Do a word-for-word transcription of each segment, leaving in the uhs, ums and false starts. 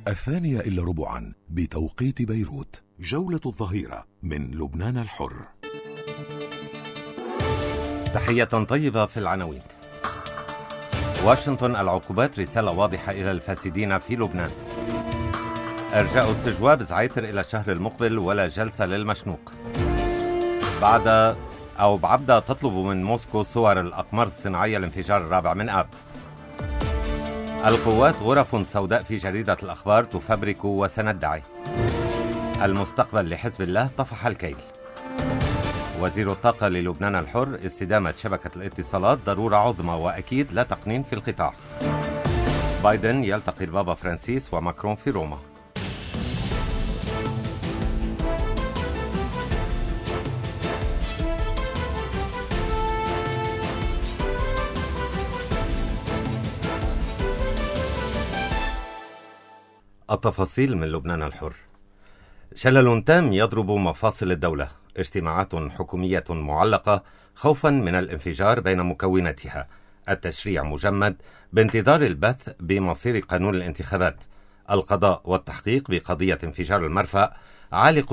الثانية إلا ربعا بتوقيت بيروت. جولة الظهيرة من لبنان الحر. تحية طيبة في العناوين. واشنطن: العقوبات رسالة واضحة إلى الفاسدين في لبنان. إرجاء استجواب زعيتر إلى الشهر المقبل ولا جلسة للمشنوق. بعد أو بعبدة تطلب من موسكو صور الأقمار الصناعية الانفجار الرابع من آب. القوات: غرف سوداء في جريدة الأخبار تفبرك وسندعي. المستقبل لحزب الله طفح الكيل. وزير الطاقة للبنان الحر: استدامة شبكة الاتصالات ضرورة عظمى وأكيد لا تقنين في القطاع. بايدن يلتقي البابا فرانسيس وماكرون في روما. التفاصيل من لبنان الحر. شلل تام يضرب مفاصل الدولة. اجتماعات حكومية معلقة خوفا من الانفجار بين مكوناتها. التشريع مجمد بانتظار البث بمصير قانون الانتخابات. القضاء والتحقيق بقضية انفجار المرفأ عالق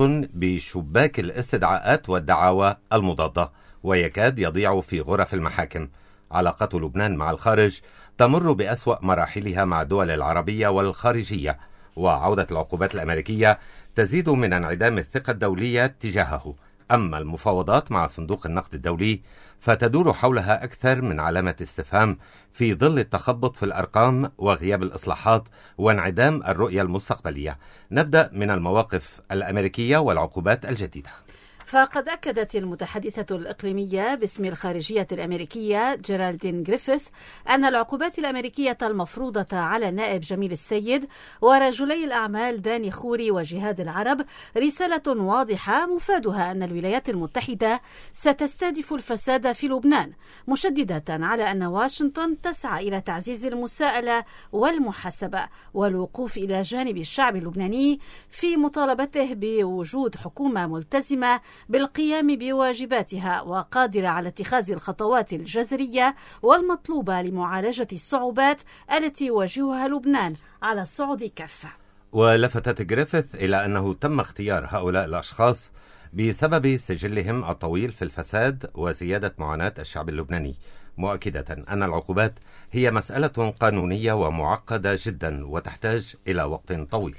بشباك الاستدعاءات والدعاوى المضادة ويكاد يضيع في غرف المحاكم. علاقة لبنان مع الخارج تمر بأسوأ مراحلها مع الدول العربية والخارجية، وعودة العقوبات الأمريكية تزيد من انعدام الثقة الدولية تجاهه. أما المفاوضات مع صندوق النقد الدولي فتدور حولها أكثر من علامة استفهام في ظل التخبط في الأرقام وغياب الإصلاحات وانعدام الرؤية المستقبلية. نبدأ من المواقف الأمريكية والعقوبات الجديدة. فقد أكدت المتحدثة الإقليمية باسم الخارجية الأمريكية جيرالدين غريفيث أن العقوبات الأمريكية المفروضة على النائب جميل السيد ورجلي الأعمال داني خوري وجهاد العرب رسالة واضحة مفادها أن الولايات المتحدة ستستهدف الفساد في لبنان، مشددة على أن واشنطن تسعى إلى تعزيز المساءلة والمحاسبة والوقوف إلى جانب الشعب اللبناني في مطالبته بوجود حكومة ملتزمة بالقيام بواجباتها وقادرة على اتخاذ الخطوات الجذرية والمطلوبة لمعالجة الصعوبات التي يواجهها لبنان على الصعود كافة. ولفتت غريفيث إلى أنه تم اختيار هؤلاء الأشخاص بسبب سجلهم الطويل في الفساد وزيادة معاناة الشعب اللبناني، مؤكدة أن العقوبات هي مسألة قانونية ومعقدة جدا وتحتاج إلى وقت طويل.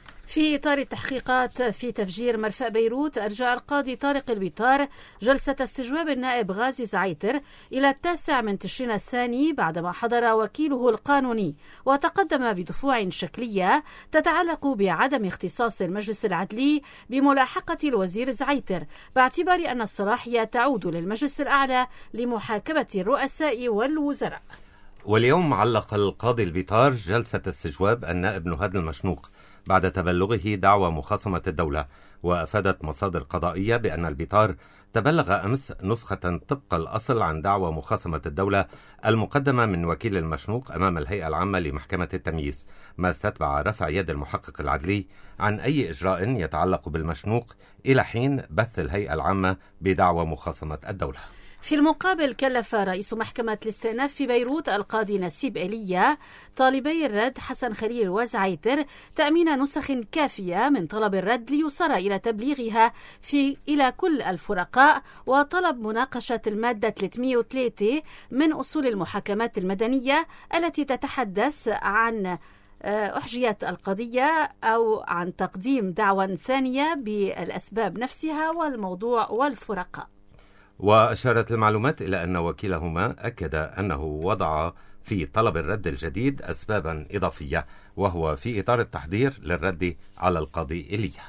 في إطار التحقيقات في تفجير مرفأ بيروت، أرجع القاضي طارق البيطار جلسة استجواب النائب غازي زعيتر إلى التاسع من تشرين الثاني بعدما حضر وكيله القانوني وتقدم بدفوع شكلية تتعلق بعدم اختصاص المجلس العدلي بملاحقة الوزير زعيتر، باعتبار أن الصلاحية تعود للمجلس الأعلى لمحاكمة الرؤساء والوزراء. واليوم علق القاضي البيطار جلسة استجواب النائب نهاد المشنوق بعد تبلغه دعوى مخاصمة الدولة. وأفادت مصادر قضائية بأن البيطار تبلغ أمس نسخة طبق الأصل عن دعوى مخاصمة الدولة المقدمة من وكيل المشنوق أمام الهيئة العامة لمحكمة التمييز، ما استتبع رفع يد المحقق العدلي عن أي إجراء يتعلق بالمشنوق إلى حين بث الهيئة العامة بدعوى مخاصمة الدولة. في المقابل، كلف رئيس محكمة الاستئناف في بيروت القاضي نسيب إيليا طالبي الرد حسن خليل وزعيتر تأمين نسخ كافية من طلب الرد ليصار إلى تبليغها في إلى كل الفرقاء، وطلب مناقشة المادة ثلاثمئة وثلاثة من أصول المحاكمات المدنية التي تتحدث عن أحجيت القضية أو عن تقديم دعوى ثانية بالأسباب نفسها والموضوع والفرقاء. وأشارت المعلومات إلى أن وكيلهما أكد أنه وضع في طلب الرد الجديد أسبابا إضافية، وهو في إطار التحضير للرد على القاضي إيليا.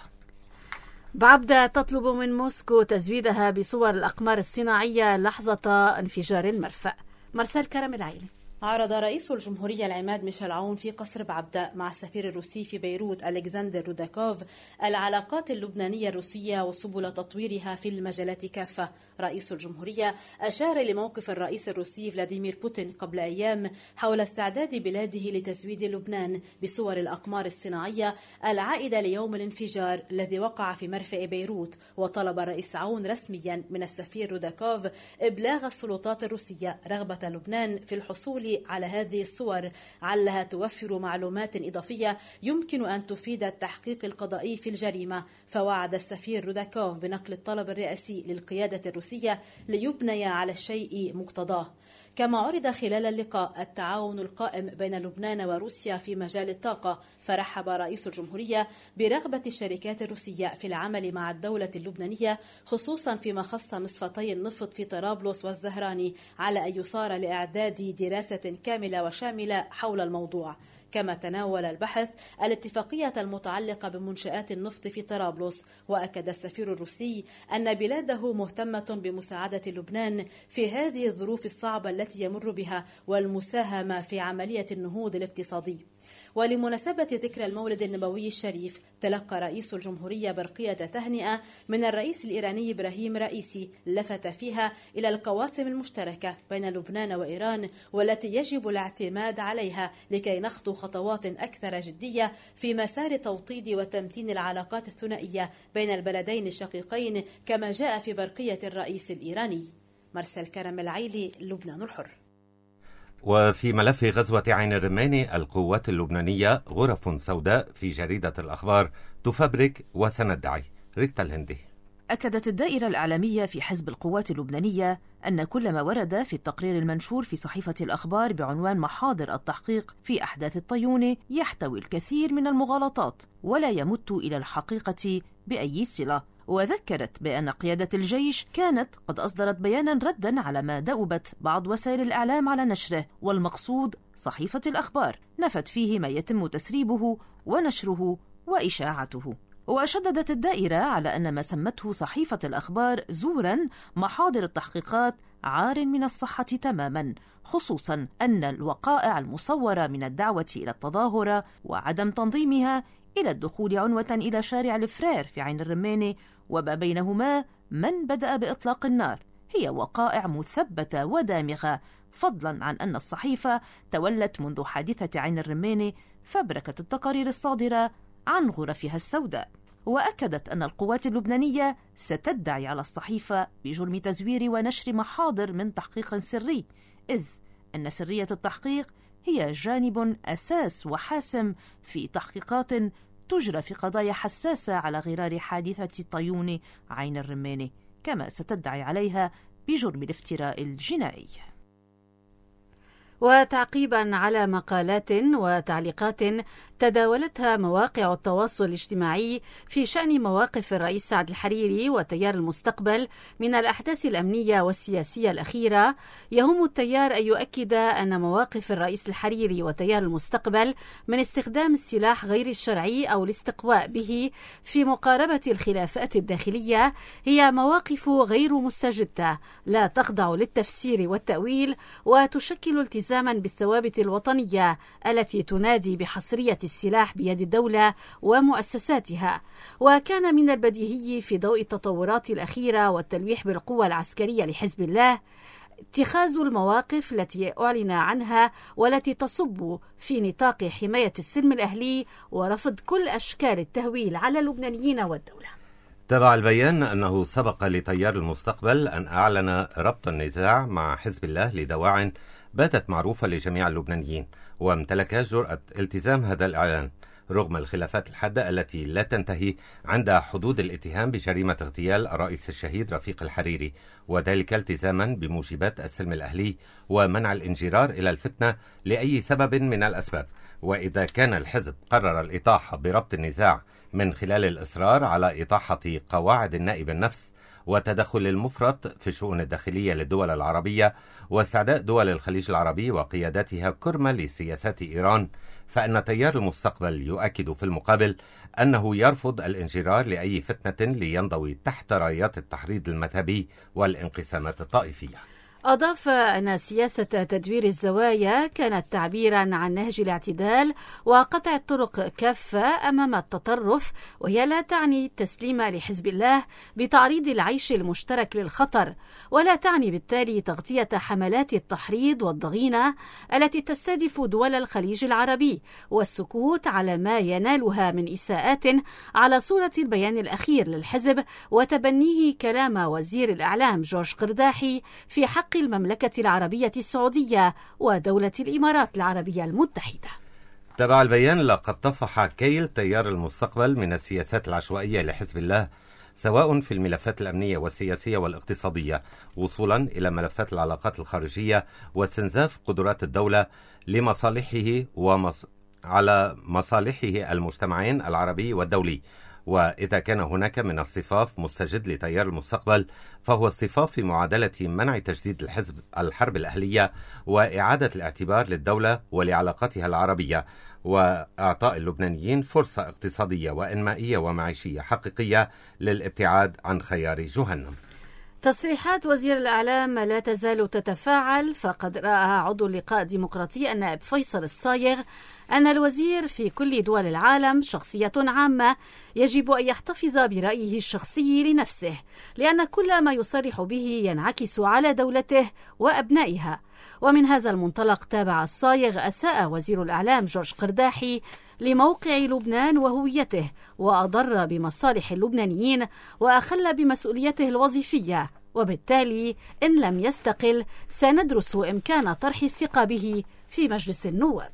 بعبدة تطلب من موسكو تزويدها بصور الأقمار الصناعية لحظة انفجار المرفأ. مرسال كرم العيني. عرض رئيس الجمهورية العماد ميشيل عون في قصر بعبدة مع السفير الروسي في بيروت ألكسندر روداكوف العلاقات اللبنانية الروسية وسبل تطويرها في المجالات كافة. رئيس الجمهورية أشار لموقف الرئيس الروسي فلاديمير بوتين قبل أيام حول استعداد بلاده لتزويد لبنان بصور الأقمار الصناعية العائدة ليوم الانفجار الذي وقع في مرفأ بيروت، وطلب الرئيس عون رسميا من السفير روداكوف إبلاغ السلطات الروسية رغبة لبنان في الحصول التعليق على هذه الصور علها توفر معلومات إضافية يمكن أن تفيد التحقيق القضائي في الجريمة. فوعد السفير روداكوف بنقل الطلب الرئاسي للقيادة الروسية ليبني على الشيء مقتضاه. كما عرض خلال اللقاء التعاون القائم بين لبنان وروسيا في مجال الطاقة، فرحب رئيس الجمهورية برغبة الشركات الروسية في العمل مع الدولة اللبنانية خصوصا فيما خص مصفتي النفط في طرابلس والزهراني، على أن يصار لإعداد دراسة كاملة وشاملة حول الموضوع. كما تناول البحث الاتفاقية المتعلقة بمنشآت النفط في طرابلس. وأكد السفير الروسي أن بلاده مهتمة بمساعدة لبنان في هذه الظروف الصعبة التي يمر بها والمساهمة في عملية النهوض الاقتصادي. ولمناسبة ذكرى المولد النبوي الشريف، تلقى رئيس الجمهورية برقية تهنئة من الرئيس الإيراني إبراهيم رئيسي، لفت فيها إلى القواسم المشتركة بين لبنان وإيران والتي يجب الاعتماد عليها لكي نخطو خطوات أكثر جدية في مسار توطيد وتمتين العلاقات الثنائية بين البلدين الشقيقين، كما جاء في برقية الرئيس الإيراني. مرسل كرم العيلي، لبنان الحر. وفي ملف غزوة عين الرماني، القوات اللبنانية غرف سوداء في جريدة الأخبار تفبرك وسندعي. ريتا الهندي. أكدت الدائرة الإعلامية في حزب القوات اللبنانية أن كل ما ورد في التقرير المنشور في صحيفة الأخبار بعنوان محاضر التحقيق في أحداث الطيونة يحتوي الكثير من المغالطات ولا يمت إلى الحقيقة بأي صلة. وذكرت بأن قيادة الجيش كانت قد أصدرت بيانا ردا على ما دأبت بعض وسائل الإعلام على نشره، والمقصود صحيفة الأخبار نفت فيه ما يتم تسريبه ونشره وإشاعته. وشددت الدائرة على أن ما سمته صحيفة الأخبار زورا محاضر التحقيقات عار من الصحة تماما، خصوصا أن الوقائع المصورة من الدعوة إلى التظاهرة وعدم تنظيمها إلى الدخول عنوة إلى شارع الفرير في عين الرماني وما بينهما من بدأ بإطلاق النار هي وقائع مثبتة ودامغة، فضلا عن أن الصحيفة تولت منذ حادثة عين الرماني فبركة التقارير الصادرة عن غرفها السوداء. وأكدت أن القوات اللبنانية ستدعي على الصحيفة بجرم تزوير ونشر محاضر من تحقيق سري، إذ أن سرية التحقيق هي جانب أساس وحاسم في تحقيقات تجرى في قضايا حساسة على غرار حادثة طيون عين الرماني، كما ستدعي عليها بجرم الافتراء الجنائي. وتعقيبا على مقالات وتعليقات تداولتها مواقع التواصل الاجتماعي في شأن مواقف الرئيس سعد الحريري وتيار المستقبل من الأحداث الأمنية والسياسية الأخيرة، يهم التيار أن يؤكد أن مواقف الرئيس الحريري وتيار المستقبل من استخدام السلاح غير الشرعي أو الاستقواء به في مقاربة الخلافات الداخلية هي مواقف غير مستجدة، لا تخضع للتفسير والتأويل، وتشكل التزام بالثوابت الوطنية التي تنادي بحصرية السلاح بيد الدولة ومؤسساتها. وكان من البديهي في ضوء التطورات الأخيرة والتلويح بالقوة العسكرية لحزب الله اتخاذ المواقف التي أعلن عنها والتي تصب في نطاق حماية السلم الأهلي ورفض كل أشكال التهويل على اللبنانيين والدولة. تبع البيان أنه سبق لتيار المستقبل أن أعلن ربط النزاع مع حزب الله لدواع باتت معروفة لجميع اللبنانيين، وامتلك جرأة التزام هذا الإعلان رغم الخلافات الحادة التي لا تنتهي عند حدود الاتهام بجريمة اغتيال الرئيس الشهيد رفيق الحريري، وذلك التزاما بموجبات السلم الأهلي ومنع الانجرار إلى الفتنة لأي سبب من الأسباب. وإذا كان الحزب قرر الإطاحة بربط النزاع من خلال الإصرار على إطاحة قواعد النائب النفس وتدخل المفرط في الشؤون الداخلية للدول العربية واستعداء دول الخليج العربي وقيادتها كرمة لسياسات إيران، فإن تيار المستقبل يؤكد في المقابل أنه يرفض الانجرار لأي فتنة لينضوي تحت رايات التحريض المذهبي والانقسامات الطائفية. أضاف أن سياسة تدوير الزوايا كانت تعبيرا عن نهج الاعتدال وقطع الطرق كافة أمام التطرف، وهي لا تعني التسليم لحزب الله بتعريض العيش المشترك للخطر، ولا تعني بالتالي تغطية حملات التحريض والضغينة التي تستهدف دول الخليج العربي والسكوت على ما ينالها من إساءات على صورة البيان الأخير للحزب وتبنيه كلام وزير الإعلام جورج قرداحي في حق حق المملكة العربية السعودية ودولة الإمارات العربية المتحدة. تبع البيان، لقد طفح كيل تيار المستقبل من السياسات العشوائية لحزب الله، سواء في الملفات الأمنية والسياسية والاقتصادية، وصولا إلى ملفات العلاقات الخارجية واستنزاف قدرات الدولة لمصالحه ومص... على مصالحه المجتمعين العربي والدولي. وإذا كان هناك من اصطفاف مستجد لتيار المستقبل، فهو اصطفاف في معادلة منع تجديد الحزب الحرب الأهلية وإعادة الاعتبار للدولة ولعلاقاتها العربية، وإعطاء اللبنانيين فرصة اقتصادية وإنمائية ومعيشية حقيقية للابتعاد عن خيار جهنم. تصريحات وزير الإعلام لا تزال تتفاعل، فقد رأى عضو اللقاء الديمقراطي النائب فيصل الصايغ أن الوزير في كل دول العالم شخصية عامة يجب أن يحتفظ برأيه الشخصي لنفسه، لأن كل ما يصرح به ينعكس على دولته وأبنائها. ومن هذا المنطلق تابع الصايغ أساء وزير الإعلام جورج قرداحي لموقع لبنان وهويته، وأضر بمصالح اللبنانيين وأخل بمسؤوليته الوظيفية، وبالتالي إن لم يستقل سندرس إمكان طرح الثقة به في مجلس النواب.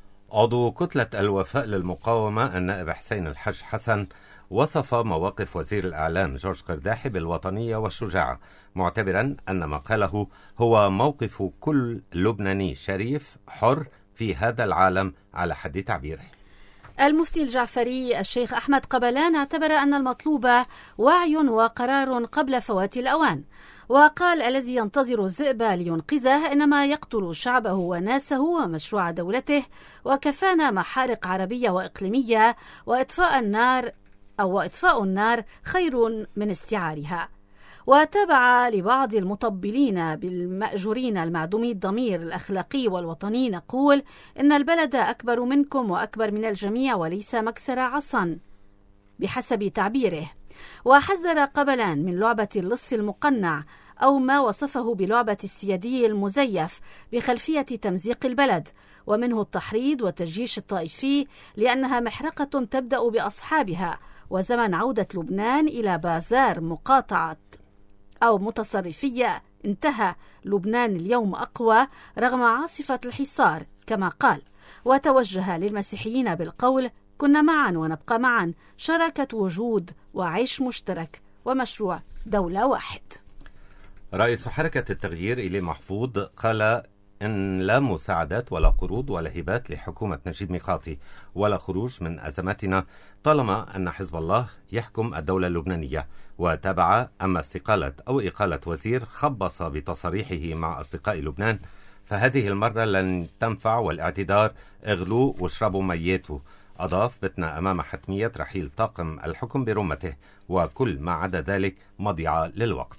عضو كتلة الوفاء للمقاومة النائب حسين الحج حسن وصف مواقف وزير الإعلام جورج قرداحي بالوطنية والشجاعة، معتبرا أن ما قاله هو موقف كل لبناني شريف حر في هذا العالم على حد تعبيره. المفتي الجعفري الشيخ أحمد قبلان اعتبر أن المطلوب وعي وقرار قبل فوات الأوان، وقال: الذي ينتظر الذئب لينقذه إنما يقتل شعبه وناسه ومشروع دولته، وكفانا محارق عربية وإقليمية، وإطفاء النار أو إطفاء النار خير من استعارها. وتابع لبعض المطبلين بالمأجورين المعدومي الضمير الأخلاقي والوطني نقول: إن البلد أكبر منكم وأكبر من الجميع وليس مكسر عصا بحسب تعبيره. وحذر قبلان من لعبة اللص المقنع أو ما وصفه بلعبة السيادي المزيف بخلفية تمزيق البلد، ومنه التحريض والتجيش الطائفي، لأنها محرقة تبدأ بأصحابها، وزمن عودة لبنان إلى بازار مقاطعة أو متصرفية انتهى. لبنان اليوم أقوى رغم عاصفة الحصار كما قال، وتوجه للمسيحيين بالقول: كنا معا ونبقى معا، شراكة وجود وعيش مشترك ومشروع دولة واحد. رئيس حركة التغيير إلي محفوظ قال إن لا مساعدات ولا قروض ولا هبات لحكومة نجيب ميقاتي ولا خروج من أزماتنا طالما أن حزب الله يحكم الدولة اللبنانية. وتابع: أما استقالة أو إقالة وزير خبص بتصريحه مع أصدقاء لبنان فهذه المرة لن تنفع، والاعتذار اغلوا واشربوا ميته. أضاف: بتنا أمام حتمية رحيل طاقم الحكم برمته، وكل ما عدا ذلك مضيعة للوقت.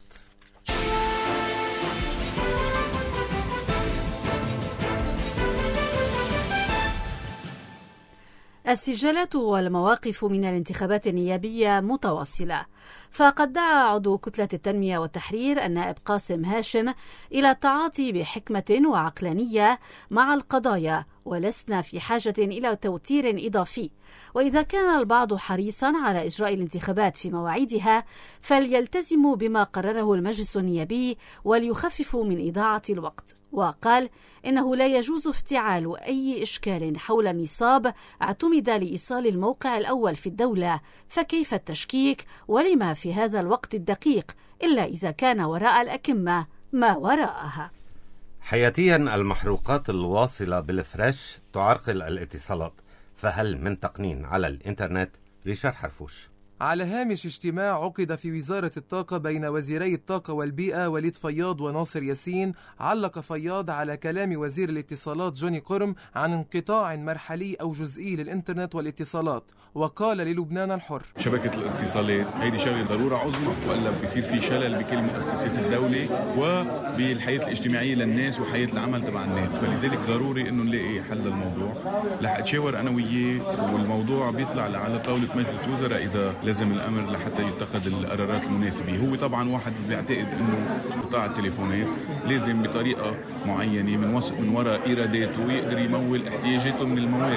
السجالات والمواقف من الانتخابات النيابية متواصلة، فقد دعا عضو كتلة التنمية والتحرير النائب قاسم هاشم إلى التعاطي بحكمة وعقلانية مع القضايا، ولسنا في حاجة إلى توتير إضافي. وإذا كان البعض حريصا على إجراء الانتخابات في مواعيدها فليلتزموا بما قرره المجلس النيابي وليخففوا من إضاعة الوقت. وقال إنه لا يجوز افتعال أي إشكال حول النصاب اعتمد لإيصال الموقع الأول في الدولة، فكيف التشكيك؟ ولما في هذا الوقت الدقيق إلا إذا كان وراء الأكمة ما وراءها. حياتيا المحروقات الواصلة بالفريش تعرقل الاتصالات، فهل من تقنين على الإنترنت؟ ريشارد حرفوش. على هامش اجتماع عقد في وزارة الطاقة بين وزيري الطاقة والبيئة وليد فياض وناصر ياسين، علق فياض على كلام وزير الاتصالات جوني قرم عن انقطاع مرحلي أو جزئي للإنترنت والاتصالات، وقال للبنان الحر: شبكة الاتصالات هيدي شغلة ضرورة عظمى، وإلا بيصير في شلل بكل مؤسسات الدولة وبالحياة الاجتماعية للناس وحياة العمل تبع الناس، فلذلك ضروري إنه نلاقي حل للموضوع. رح أتشاور أنا وياه والموضوع بيطلع على طاولة مجلس الوزراء إذا لازم الأمر لحتى يتخذ القرارات المناسبة. هو طبعا واحد بيعتقد إنه قطاع التليفونات لازم بطريقة معينة من وسط من وراء إيراداته يقدر يمول احتياجاته من الموارد،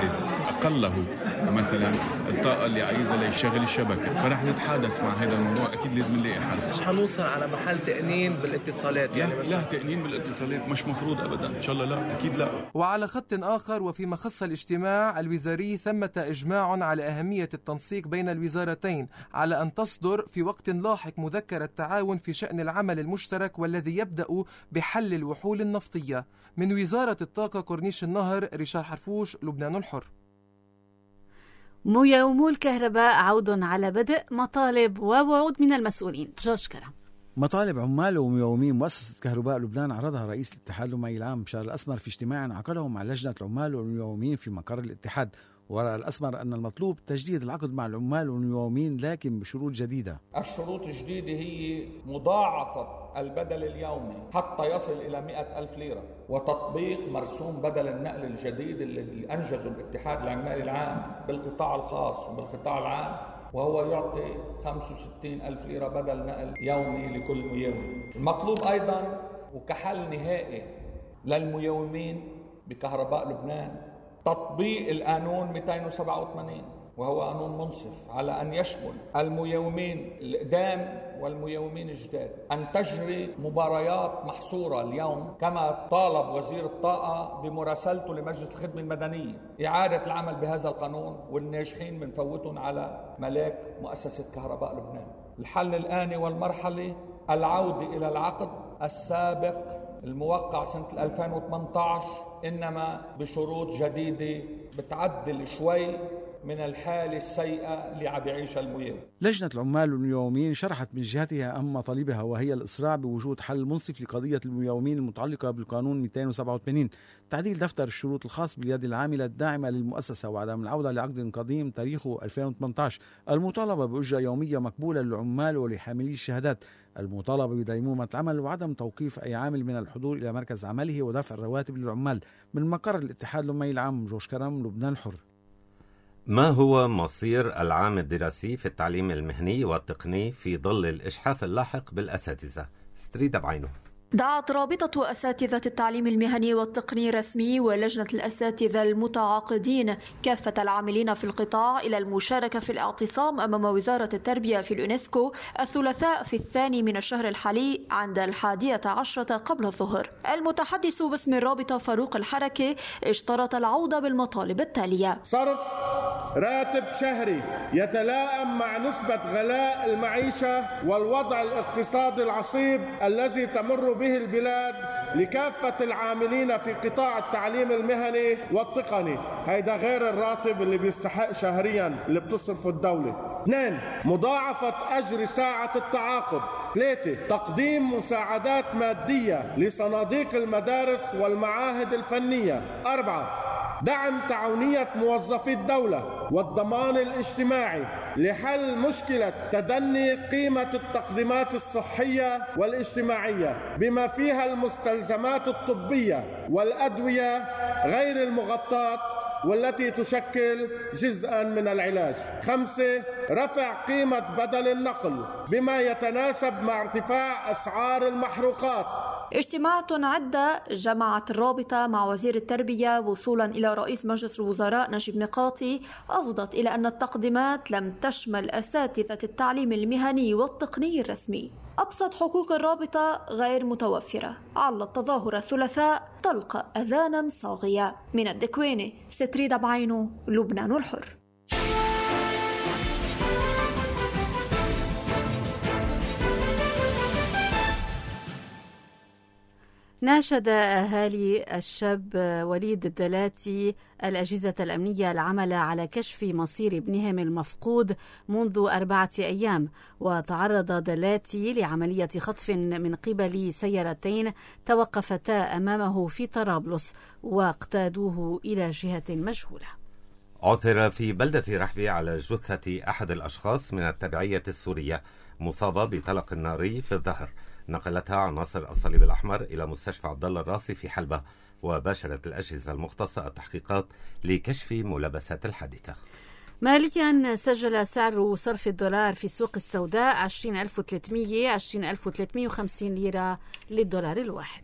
أقله مثلا الطاقة اللي عايزة ليشغل الشبكة، فرح نتحادث مع هذا الموضوع. أكيد لازم نلاقي حل. مش حنوصل على محل تقنين بالاتصالات يعني؟ لا, لا تقنين بالاتصالات مش مفروض أبدا، إن شاء الله لا، أكيد لا. وعلى خط آخر وفيما خص الاجتماع الوزاري ثمة إجماع على أهمية التنسيق بين الوزارتين على أن تصدر في وقت لاحق مذكرة تعاون في شأن العمل المشترك والذي يبدأ بحل الوحول النفطية. من وزارة الطاقة كورنيش النهر، ريشار حرفوش، لبنان الحر. ميومو الكهرباء عود على بدء، مطالب ووعود من المسؤولين. جورج كرم. مطالب عمال وميومين مؤسسة كهرباء لبنان عرضها رئيس الاتحاد الأممي العام بشار الأسمر في اجتماع عقده مع لجنة العمال والميومين في مقر الاتحاد. ورأى الأسمر أن المطلوب تجديد العقد مع العمال والميومين لكن بشروط جديدة. الشروط الجديدة هي مضاعفة البدل اليومي حتى يصل إلى مئة ألف ليرة، وتطبيق مرسوم بدل النقل الجديد الذي أنجزه الاتحاد العمالي العام بالقطاع الخاص وبالقطاع العام، وهو يعطي خمسة وستين ألف ليرة بدل نقل يومي لكل ميوم. المطلوب أيضا وكحل نهائي للميومين بكهرباء لبنان تطبيق القانون مئتين وسبعة وثمانين، وهو قانون منصف على أن يشمل الميومين القدام والميومين الجداد، أن تجري مباريات محصورة اليوم كما طالب وزير الطاقة بمراسلته لمجلس الخدمة المدنية، إعادة العمل بهذا القانون، والناجحين بنفوتهم على ملاك مؤسسة كهرباء لبنان. الحل الآني والمرحلي العودة إلى العقد السابق الموقع سنة ألفين وثمانية عشر، إنما بشروط جديدة بتعدل شوي من الحالة السيئة اللي عم يعيشها الميوم. لجنة العمال والميومين شرحت من جهتها أهم مطالبها، وهي الإسراع بوجود حل منصف لقضية الميومين المتعلقة بالقانون مئتين وسبعة وثمانين، تعديل دفتر الشروط الخاص باليد العاملة الداعمة للمؤسسة، وعدم العودة لعقد قديم تاريخه ألفين وثمانية عشر، المطالبة بأجرة يومية مقبولة للعمال ولحاملي الشهادات، المطالبة بديمومة العمل وعدم توقيف أي عامل من الحضور إلى مركز عمله ودفع الرواتب للعمال. من مقر الاتحاد الأممي العام، جورج كرم، لبنان الحر. ما هو مصير العام الدراسي في التعليم المهني والتقني في ظل الإجحاف اللاحق بالأساتذة؟ ستريدا بعينه. دعت رابطة أساتذة التعليم المهني والتقني الرسمي ولجنة الأساتذة المتعاقدين كافة العاملين في القطاع إلى المشاركة في الاعتصام أمام وزارة التربية في اليونسكو الثلاثاء في الثاني من الشهر الحالي عند الحادية عشرة قبل الظهر. المتحدث باسم الرابطة فاروق الحركي اشترط العودة بالمطالب التالية: صرف راتب شهري يتلائم مع نسبة غلاء المعيشة والوضع الاقتصادي العصيب الذي تمر به البلاد لكافة العاملين في قطاع التعليم المهني والتقني. هيدا غير الراتب اللي بيستحق شهريا اللي بتصرفه الدولة. اثنين، مضاعفة أجر ساعة التعاقد. ثلاثة، تقديم مساعدات مادية لصناديق المدارس والمعاهد الفنية. أربعة، دعم تعاونية موظفي الدولة والضمان الاجتماعي لحل مشكلة تدني قيمة التقديمات الصحية والاجتماعية بما فيها المستلزمات الطبية والأدوية غير المغطاة والتي تشكل جزءا من العلاج. خمسة، رفع قيمة بدل النقل بما يتناسب مع ارتفاع أسعار المحروقات. اجتماعات عدة جمعت الرابطة مع وزير التربية وصولا إلى رئيس مجلس الوزراء نجيب ميقاتي أفضت إلى أن التقديمات لم تشمل أساتذة التعليم المهني والتقني الرسمي. أبسط حقوق الرابطة غير متوفرة. على التظاهر الثلاثاء تلقى أذانا صاغية. من الدكوينة، ستريدا بعينه، لبنان الحر. ناشد أهالي الشاب وليد الدلاتي الأجهزة الأمنية العمل على كشف مصير ابنهم المفقود منذ أربعة أيام. وتعرض دلاتي لعملية خطف من قبل سيارتين توقفتا أمامه في طرابلس واقتادوه إلى جهة مجهولة. عثر في بلدة رحبي على جثة أحد الأشخاص من التبعية السورية مصابة بطلق ناري في الظهر. نقلتها عناصر الصليب الأحمر إلى مستشفى عبد الله الراسي في حلبة، وباشرت الأجهزة المختصة التحقيقات لكشف ملابسات الحادثة. ماليا سجل سعر صرف الدولار في السوق السوداء عشرين ألف وثلاثمئة عشرين ألف وثلاثمئة وخمسين ليرة للدولار الواحد.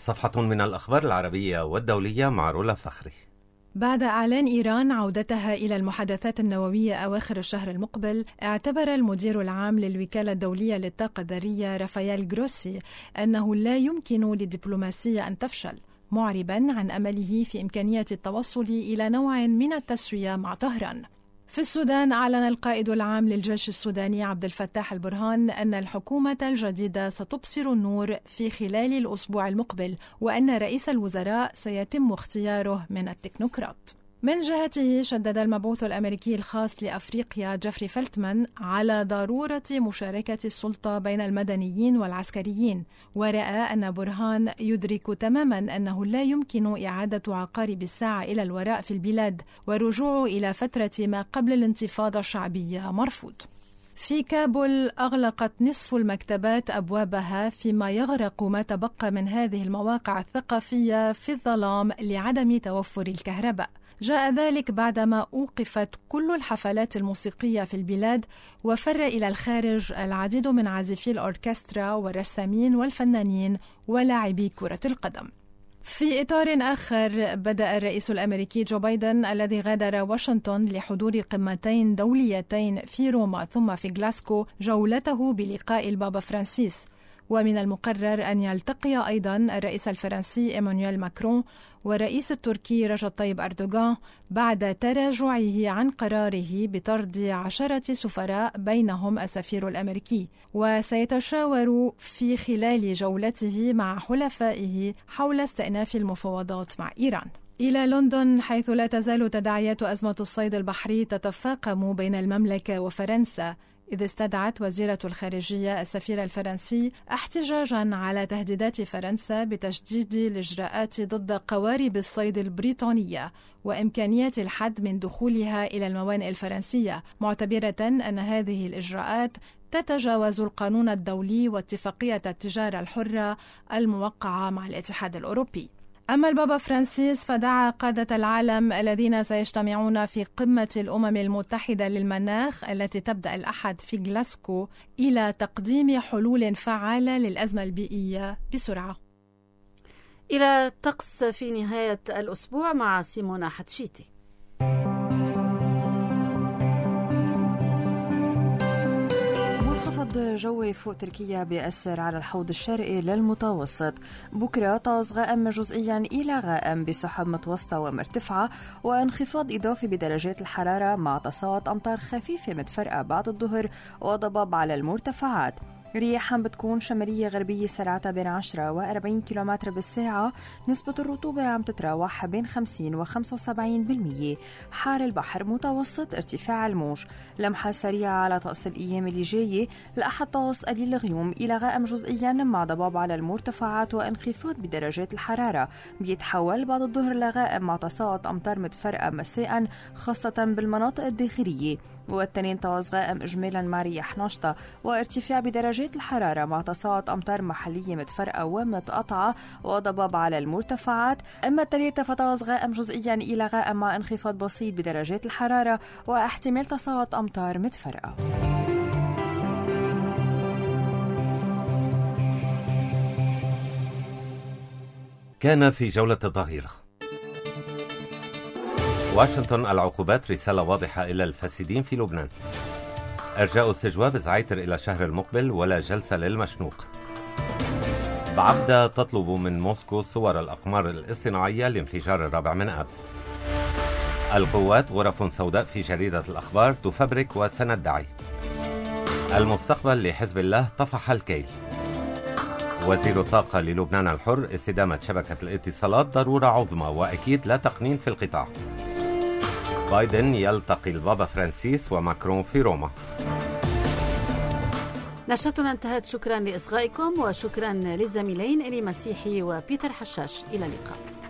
صفحة من الأخبار العربية والدولية مع رولا فخري. بعد إعلان إيران عودتها إلى المحادثات النووية أواخر الشهر المقبل، اعتبر المدير العام للوكالة الدولية للطاقة الذرية رافائيل جروسي أنه لا يمكن للدبلوماسية أن تفشل، معرباً عن أمله في إمكانية التوصل إلى نوع من التسوية مع طهران. في السودان، أعلن القائد العام للجيش السوداني عبد الفتاح البرهان أن الحكومة الجديدة ستبصر النور في خلال الأسبوع المقبل، وأن رئيس الوزراء سيتم اختياره من التكنوقراط. من جهته، شدد المبعوث الأمريكي الخاص لأفريقيا جيفري فلتمان على ضرورة مشاركة السلطة بين المدنيين والعسكريين، ورأى أن برهان يدرك تماماً أنه لا يمكن إعادة عقارب الساعة إلى الوراء في البلاد، والرجوع إلى فترة ما قبل الانتفاضة الشعبية مرفوض. في كابول، أغلقت نصف المكتبات أبوابها، فيما يغرق ما تبقى من هذه المواقع الثقافية في الظلام لعدم توفر الكهرباء. جاء ذلك بعدما أوقفت كل الحفلات الموسيقية في البلاد، وفر إلى الخارج العديد من عازفي الأوركسترا والرسامين والفنانين ولاعبي كرة القدم. في إطار آخر، بدأ الرئيس الأمريكي جو بايدن الذي غادر واشنطن لحضور قمتين دوليتين في روما ثم في غلاسكو جولته بلقاء البابا فرانسيس، ومن المقرر أن يلتقي أيضا الرئيس الفرنسي إيمانويل ماكرون والرئيس التركي رجب طيب أردوغان بعد تراجعه عن قراره بطرد عشرة سفراء بينهم السفير الأمريكي. وسيتشاور في خلال جولته مع حلفائه حول استئناف المفاوضات مع إيران. إلى لندن، حيث لا تزال تداعيات أزمة الصيد البحري تتفاقم بين المملكة وفرنسا، إذ استدعت وزيرة الخارجية السفير الفرنسي احتجاجاً على تهديدات فرنسا بتشديد الإجراءات ضد قوارب الصيد البريطانية وإمكانية الحد من دخولها إلى الموانئ الفرنسية، معتبرة أن هذه الإجراءات تتجاوز القانون الدولي واتفاقية التجارة الحرة الموقعة مع الاتحاد الأوروبي. أما البابا فرانسيس فدعا قادة العالم الذين سيجتمعون في قمة الأمم المتحدة للمناخ التي تبدأ الأحد في غلاسكو إلى تقديم حلول فعالة للأزمة البيئية بسرعة. إلى الطقس في نهاية الأسبوع مع سيمونا حتشيتي. منخفض جوي فوق تركيا بيأثر على الحوض الشرقي للمتوسط. بكرة طقس غائم جزئيا إلى غائم بسحب متوسطة ومرتفعة، وانخفاض إضافي بدرجات الحرارة مع تصاعد أمطار خفيفة متفرقة بعد الظهر وضباب على المرتفعات. رياح عم بتكون شمالية غربية سرعتها بين عشرة وأربعين كيلومتر بالساعة. نسبة الرطوبة عم تتراوح بين خمسين وخمسة وسبعين بالمية. حار البحر متوسط ارتفاع الموج. لمحة سريعة على طقس الأيام اللي جاية. الأحد طقس قليل الغيوم إلى غائم جزئيا مع ضباب على المرتفعات وانخفاض بدرجات الحرارة. بيتحول بعد الظهر لغائم مع تصاعد أمطار متفرقة مساء خاصة بالمناطق الداخلية. والتنين طقس غائم إجمالا مع رياح نشطة وارتفاع بدرجات الحرارة مع تصاعد أمطار محلية متفرقة ومتقطعة وضباب على المرتفعات. أما الثلاثة فطقس غائم جزئيا إلى غائم مع انخفاض بسيط بدرجات الحرارة واحتمال تصاعد أمطار متفرقة. كان في جولة الظهيرة. واشنطن العقوبات رسالة واضحة إلى الفاسدين في لبنان. إرجاء استجواب زعيتر إلى الشهر المقبل ولا جلسة للمشنوق. بعبدة تطلب من موسكو صور الأقمار الاصطناعية لانفجار الرابع من آب. القوات غرف سوداء في جريدة الأخبار تفبرك وسندعي. المستقبل لحزب الله طفح الكيل. وزير الطاقة للبنان الحر استدامة شبكة الاتصالات ضرورة عظمى وأكيد لا تقنين في القطاع. بايدن يلتقي البابا فرانسيس وماكرون في روما. نشرتنا انتهت. شكرا لإصغائكم وشكرا للزميلين إلي مسيحي وبيتر حشاش. إلى اللقاء.